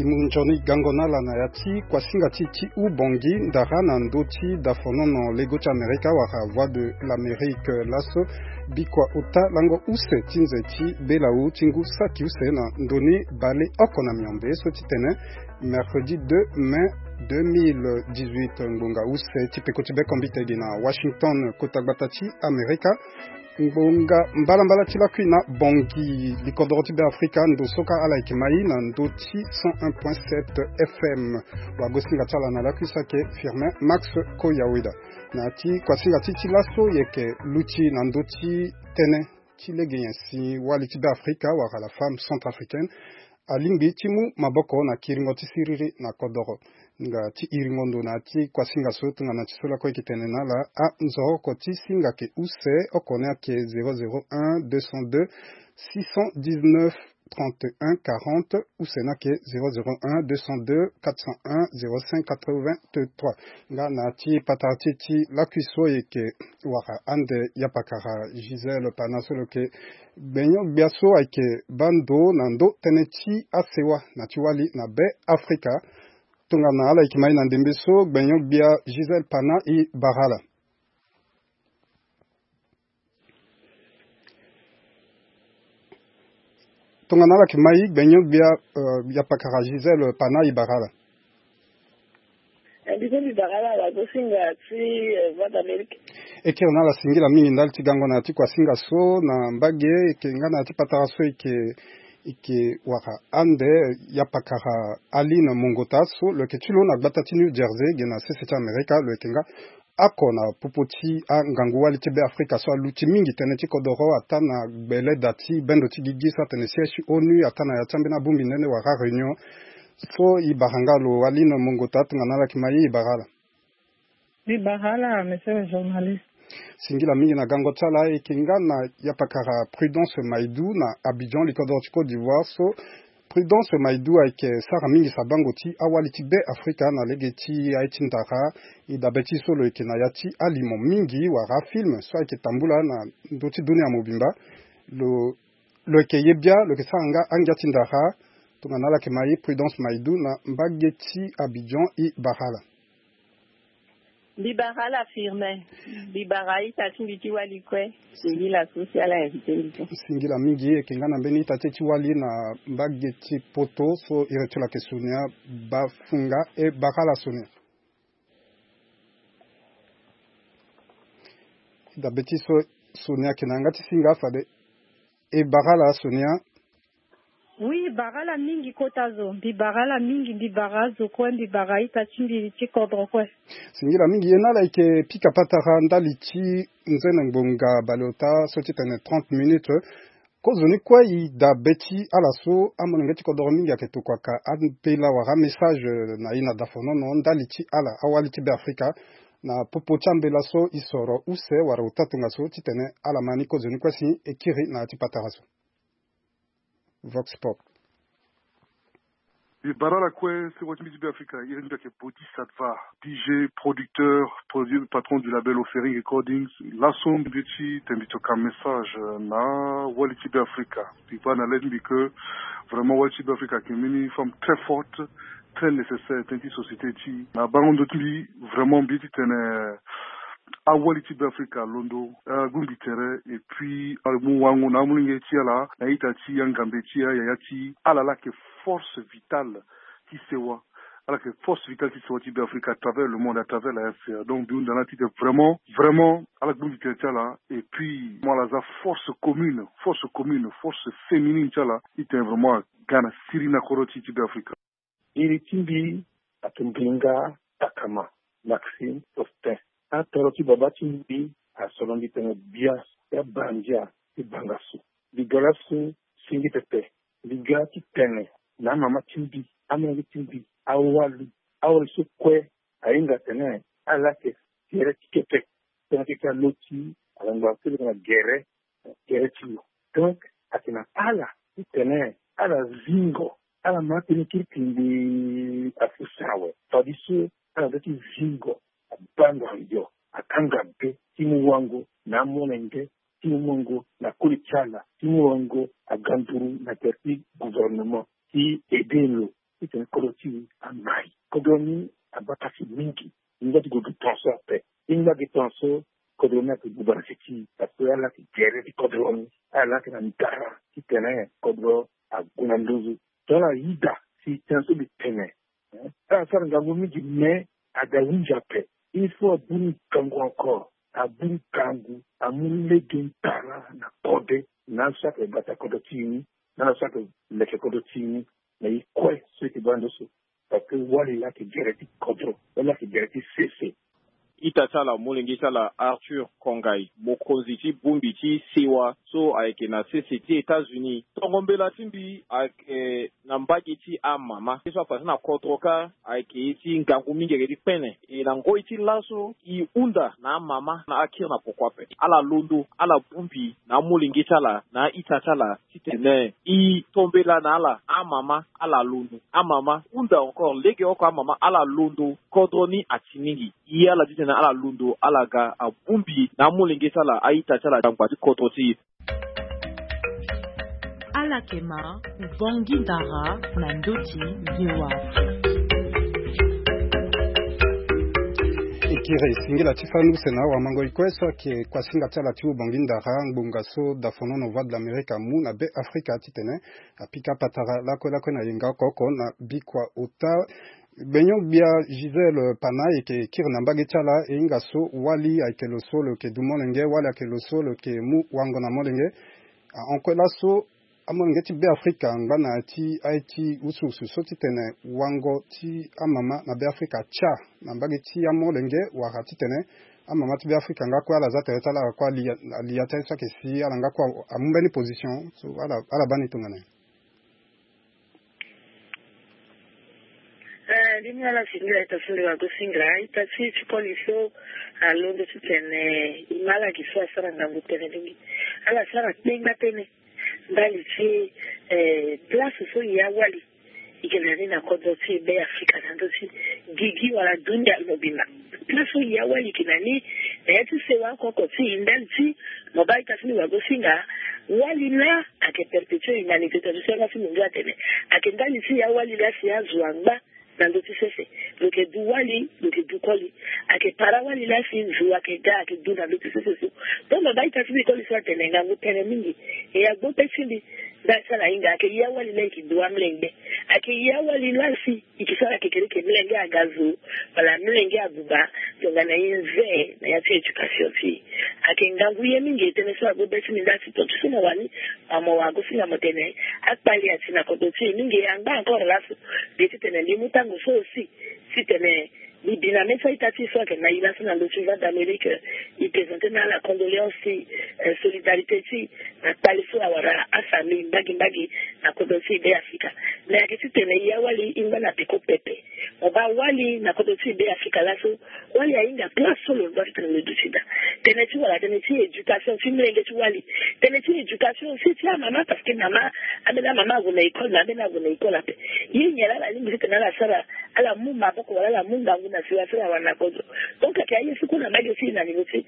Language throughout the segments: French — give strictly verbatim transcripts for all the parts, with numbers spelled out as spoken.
Munjoni Gangona Nayati, Kwasingati Ubongi, Darana Ndoti, Dafonon, Lego America, Wara Voix de l'Amérique, Lasso, Bikwa Ota, Lango Use, Tinzeti, Belaou, Tingu Saki Use, Ndoni, Bale, Okonamiambe, Sotitene, mercredi deux mai deux mille dix-huit, Ngonga Use, Tipekotibek, Ambitagina, Washington, Kotagbatati, America. Mbonga mbala tila kwina bongi likodoroti be Afrika ndo soka ala ikimai na ndoti cent un point sept F M wa gosinga tala na lakwisa ke firme Max Koyawida na ti kwa singa titi laso yeke luti na ndoti tene tile genyensi waliti be Afrika wa la femme centrafricaine alimbi timu maboko na kiringoti siriri na kodoro nga ti iringondo na ti kwa singa sotu nga na tisola kwa ikitene na la a nzoro ko ti singa ke use okone ke zéro zéro un deux cent deux six cent dix-neuf trente et un quarante use na ke zéro zéro un deux cent deux quatre cent un zéro cinq quatre-vingt-trois nga na ti patati ti la kuiso ke wara ande yapakara Gisèle panasolo ke benyo biaso ake bando nando teneti asewa na tiwali na be Afrika tunga na ala ikimai na ndembeso benyo bia Gisèle Pana i Barala tunga na ala ikimai benyo bia uh, yapakara Gisèle Pana i Barala Gisèle Barala la gosinga ti Voix d'Amérique eke na la singila mingi ndali tigango na ti kwa singa so na mbage eke ngana ti patara so eke ike waka ande yapakara Aline Mongota so le ketulo na gbatati New Jersey gena seseti Amerika le kenga ako na popoti a ngangu wali tibe Afrika so luti mingi teneti kodoro ata na bele dati bendo tigigi sa tenesi eshi onu ata na yatambe na bumbi nene waka reunion so i barangalo Aline Mongota tunga nala kimayi i barala i barala monsieur le journaliste singila mingi na gango tsala ekinga na yapakara Prudence Maïdou na Abidjan likodor ti Côte d'Ivoire so Prudence Maïdou ayeke sara mingi sabango ti awali ti be Afrika na lege ti aiti ndara i dabe ti so lo yeke na ya ti alimo mingi wara film so ayeke tambula na ndo ti dunia mobimba lo lo yeke ye bia lo yeke sara nga angia ti ndara tongana ala yeke ma ye Prudence Maïdou na mbage ti Abidjan i Barala Bibarala firme. Bibarai tati biti wali kwe. Singila sociala invité. Singila mingi e kengana mbeni tati ti wali na mbage ti poto so iretula ke sonia bafunga e bakala sonia. Da beti so sonia kenanga ti singa fade e bakala sonia. Oui, barala mingi kotazo, bi barala mingi bi barazo kwa bi barai tachimbi ti kodro kwe. Singira mingi yena la ike pika patara ndali ti nzene ngbonga balota soti tene trente minutes. Kozoni kwa i da beti ala so amonenge ti kodro mingi ake to kwa ka anpela wara message na ina dafono no ndali ti ala awali ti be Afrika na popo chambela so isoro use wara utatunga so ti tene ala mani kozoni kwa si ekiri na ti patara so. Vox Pop. Et Barala Kwe, c'est Watimi Dibé Africa. Il y a une qui est Bodhisattva, D J, producteur, patron du label Offering Recordings. La somme de ti, t'invite au message na Waliti Dibé Africa. Puis pas na l'aide que vraiment Waliti Dibé Africa qui est une femme très forte, très nécessaire, dans une société qui na baron de ti vraiment bien ti tene awali ti Afrika londo uh, gumbi tere et puis mu wangu na mulinge ti ala na ita ti yangambe ti ya ya ti ala la que force vitale qui sewa ala que force vitale qui sewa ti Afrika à travers le monde à travers la F C A donc bien dans la ti vraiment vraiment ala gumbi tere ti ala et puis moi la za force commune force commune force féminine ti ala ite vraiment gana sirina koroti ti Afrika iri timbi atumbinga takama Maxime Austin a toro ti baba ti mbi a solondi tene bia ya bandia ti bangasu ligala su singi pepe liga ti tene na mama ti mbi ameli ti mbi awalu awali su kwe ainga tene ala ke gere ti kepe tene ti ka loti alangwa ti na gere gere ti yo donc atina ala ti tene ala zingo ala ma tene ki kindi afusawe tadisu ala ti zingo banga ndio akanga mpe timu wangu na monenge timu wangu na kulichala timu wangu aganduru na terti gouvernement qui aidelo qui ten koloti amai kodoni abatasi mingi inga di godu tonso ape inga di tonso kodoni ape bubara siti ape ala ki gere di kodoni ala ki na ndara ki tene kodro agunandozu tona ida si tenso di tene a sara ngangu mingi me agawunja pe il faut abuni kangu encore abuni kangu amule gentara na kode na sake bata kodotini na sake leke kodotini na ikwe switi bandosu parce que wali la ki gereti kodro wala ki gereti cc itatala molengi tala Arthur Kongai mokonzi bumbi ti sewa so ayeke na C C T États-Unis tongombela timbi ayeke na mbagi ti amama so apasi na kotroka ayeke ti ngangu mingi ayeke ti pene e na ngoi ti laso i unda na amama na akiri na poko ape ala londo ala bumbi na molengi tala na itatala ti tene i tombela na ala amama ala londo amama unda encore lege oko amama ala londo kodro ni ati mingi i ala ti na ala lundo alaga abumbi na mulenge sala aita sala jangwa ti kototi ala kema ubongi dara na ndoti yewa ikire singila tifanu sena wa mango ikwesa ke kwa singa tala ti ubongi ndara ngbunga so da fono no de l'Amérique mu na be Afrika titene apika patara lako lako na yenga koko na bikwa ota Benyo bia Gisèle Pana eke kiri na mbage chala e inga so wali ake lo solo ke du molenge wali ake lo solo ke mu wango na molenge anko la so amolenge ti be Afrika ngana ti aiti usu usu so ti tene wango ti amama na be Afrika cha na mbage ti amolenge waka ti tene amama ti be Afrika nga kwa ala zata yotala kwa liyata isa ke si ala nga kwa amumbeni position so ala, ala bani tungane. Dimi ala singira ita singira go singira ita si chipoliso a londo tene imala kiswa sara ngangu tene dimi ala sara tenga tene mbali si eh place so ya wali ikenani na kodo si be Afrika nando si gigi wala dunia lobina place so ya wali kinani na yati se wa koko si indal si mobile tasini wa go singa wali la ake perpetuer humanité to se na si munga tene ake ndali si ya wali la si ya zuanga nando tisese loke du wali loke du koli ake para wali la si nzu ake ga ake du nando tisese so to ma bai tasbi koli so tene ngangu tene mingi e ya go pesindi da sala inga ake ya wali la ki du amlenge ake ya wali la si ikisara ke kere ke mlenge agazu wala mlenge abuba to ngana yinze na ya education si ake ngangu ye mingi tene so go pesindi da si to tsina wani ama wa go singa motene akpali atina ko do si mingi anga encore la so de tene limuta so si si tene ni binamesa itati so ke na ila sana ndo tuva d'Amérique i présenter na la condoléance si solidarité si na taliso awara asami mbagi mbagi na kodosi be Afrika na yakiti tene ya wali inga na peko pepe oba wali na kodosi be Afrika laso wali ya inga place solo ndo tene le dusida tene ti wala tene ti education si mlenge ti wali tene ti education si ti mama parce que mama amela mama go na école na bena go na école ape yinyela la limbi tene la sara ala mumba bako wala la munga na siwa siwa wana kodo donc aka yesu kuna magi si na ningoti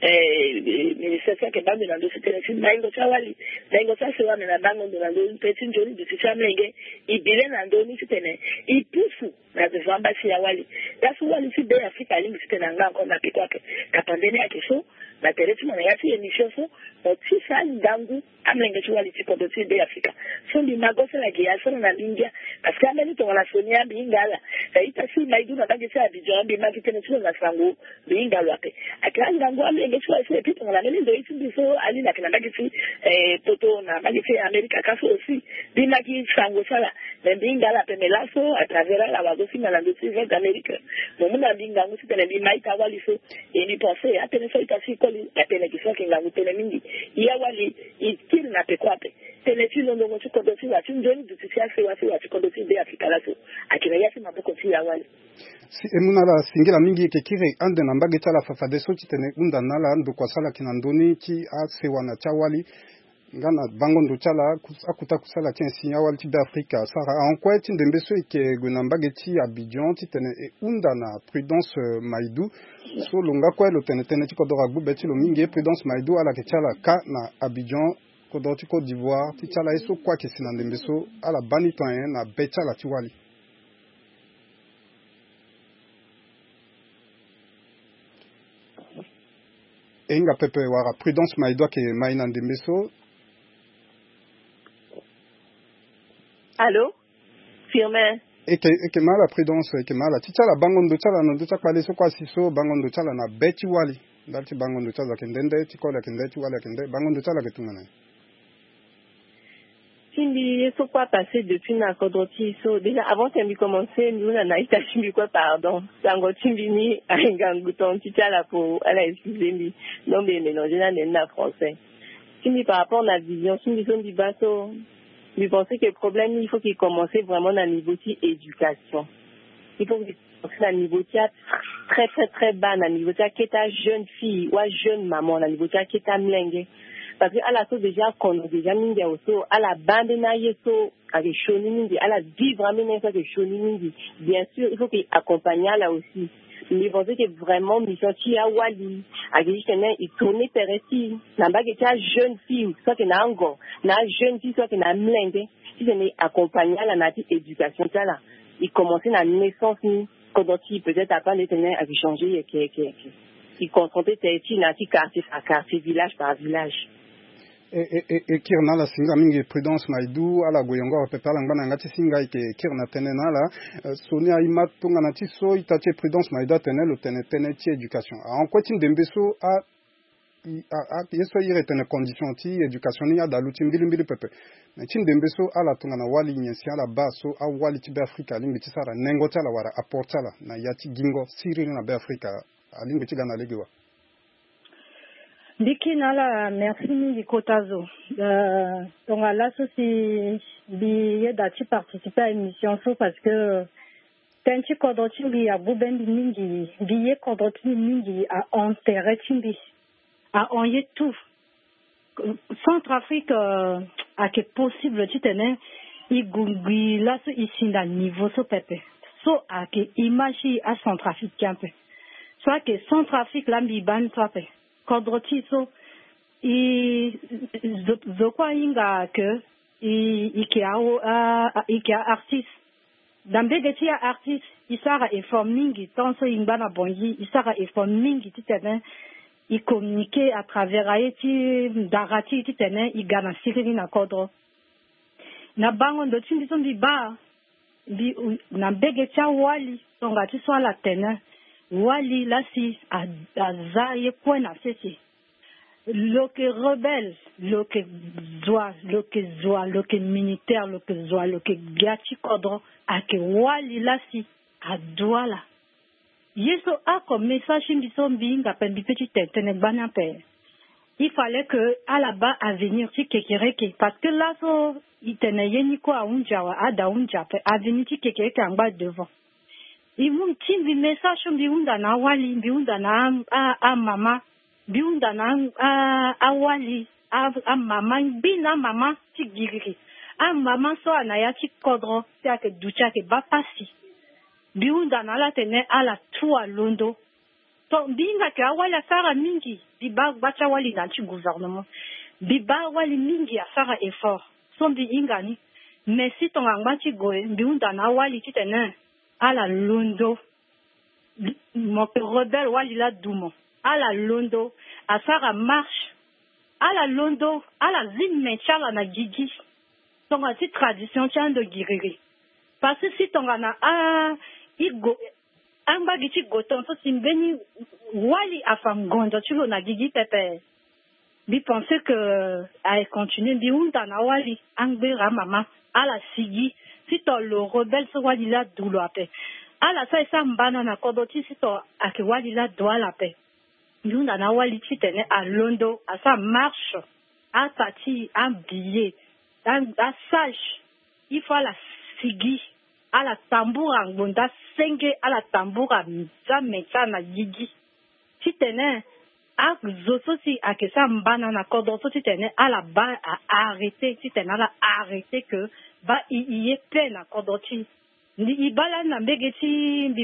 eh ministère ke bambi na ndo tene si na ingo chawali na ingo sa siwa na bango ndo na ndo peti njoni du ti chamlenge ibile na ndo ni tene ipufu na devamba si ya wali dasu wali si be Afrika limbi tene nga ko na piko ake kapandene ake so na tereti mwana yati emission so o ti sa ngangu amlenge ti wali ti kodo ti be Afrika so ndi magosa la giasa na India parce que ameni to wala sonia bingala ita si maidu na bangi sa Abidjan bi magi tene so na sango bingala ape akanga ngo amlenge ti wali ti to wala meni ndo iti biso ali na kana bangi ti eh poto na bangi ti America kaso aussi bi magi sango sala na bingala pe melaso a travers la wagosi na ndo ti d'Amérique mo muna bingangu ti tene bi maita wali so e ni penser a tene so ita si koli a tene ki so ke ngangu tene mingi ya wali itil na pe kwape tene ti londo mo ti kodo ti wa ti ndoni du ti sia se wa se wa ti kodo ti be Afrika laso akina yasi maboko ti ya wali si emuna la singila mingi ke kire ande na mbage tala fafade so ti tene unda nala ndo kwa sala kina ndoni ti a se wana cha wali ngana bango ndo chala akuta kusala ti si ya wali ti be Afrika sara en quoi ti ndembe so ke guna mbage ti Abidjan ti tene e unda na Prudence uh, Maïdou so longa kwa lo tene tene ti kodora gbu beti lo mingi Prudence Maïdou ala ke chala ka na Abidjan kodoti Côte d'Ivoire ti chala eso kwa ke sinandembe so ala bani to en na be chala ti wali enga pepe wara prudence maidwa ke maina ndembeso. Allô? Firmin. Eke eke mala prudence eke mala tichala bangondo chala no ducha kwale so kwa siso bangondo chala na beti wali ndati bangondo chala kendende tikola kendeti wala kende bangondo chala ketungana. Simbi so quoi passer depuis na kodoti so déjà avant que mi commencer nous na naita simbi quoi pardon sango simbi ni anganguton tichala pour ala excusez mi non mais mélanger na na français. Simbi par rapport à la vision simbi so di baso. Je pense que le problème, il faut qu'il commence vraiment dans le niveau de l'éducation. Il faut qu'il commence dans le niveau de très, très, très bas, dans le niveau de qui est jeune fille ou jeune maman, dans le niveau de qui est mlingue. Parce que à la chose déjà, qu'on a déjà mis aussi, à la bande naïe, avec choni mingi, à la vivre à mener ça que choni mingi. Bien sûr, il faut qu'il accompagne là aussi. Mais je pense que vraiment, mission qui a wali, avec il tourne per ici, n'a pas que jeune fille, soit que n'a encore, n'a jeune fille, soit que n'a mlingue, si c'est accompagné à la nature éducation, ça là, il commence à la naissance, quand il peut-être à pas les tenir à changer, qui, qui, qui, il confrontait tes filles, n'a quartier par quartier, village par village. E kirna la singa mingi prudence maidu ala goyongo pepe ala ngana ngati singa ike kirna tenena la sonia imato ngana ti so itache prudence maidu tenel o tene tene ti education en quoi tin dembeso a a yeso ire tene condition ti education ni ada luti mbili mbili pepe mais tin dembeso ala tungana wali nyensi ala baso a wali ti be afrika limbi ti sara nengo tala wara apportala na yati gingo siri na be afrika alimbi ti gana legiwa. Biki nala merci mingi kotazo. Euh, donc là ceci bi dati participer à l'émission so parce que tanti kodoti bi a buben mingi bi kodoti mingi a enterré timbi a onye tout. Centrafrique euh, a que possible tu tenais igungui là so ici dans niveau so pepe. So a que imagi à Centrafrique campe. Soit que Centrafrique la bi ban trape. Kodroti so i zokwa inga ke i ikiao a ikia artiste dambege tia artiste isara effort mingi tanso imbana bonji isara effort mingi titene i communiquer à travers aiti darati titene i gana sirili na kodro na bango ndo tindi so ba bi na bege tia wali songa ti so la tene wali la si azaye kwena sesi le que rebelle le que zoa le que zoa le que militaire le que zoa le que gati kodro a que wali la si a douala yeso a comme message mbiso mbinga pembi petit tene bana pe il fallait que à la bas à venir ti kekereke parce que là so itene yeni ko a unjawa ada unja pe à venir ti kekereke en bas devant. Il m'a dit des messages biunda na wali biunda na a a mama biunda na a a wali a a mama bina mama ti giriri a mama so anaya ti kodro ti ake ducha ke ba pasi biunda na la tene ala tua londo to binga ke awala sara mingi bi ba bacha wali na ti gouvernement bi ba wali mingi a sara effort so bi ingani mais si ton angba ti goe biunda na wali ti tene à la londo mon rebelle walila doumo à la londo à Sarah marche à la londo à la zine menchala na gigi ton a ti tradition tian de giriri parce que si ton ana a igo amba giti goton so simbeni wali afam gondo chulo na gigi pepe bi penser que a continuer bi unda na wali angbe ra mama à la sigi si to le rebelle so wali la doulo ape ala sa sa mbana na kodoti si to ake wali la doa la pe yunda na wali ti tene a londo a sa marche a tati a billet a, a sage il faut la sigi a la tamboura ngonda senge a la tamboura za mecha na gigi ti tene a zoso si ake sa mbana na kodoti ti tene a la ba a arrêter ti tene a la arrêter que ba i i pe na kodoti ni ibala na mbege ti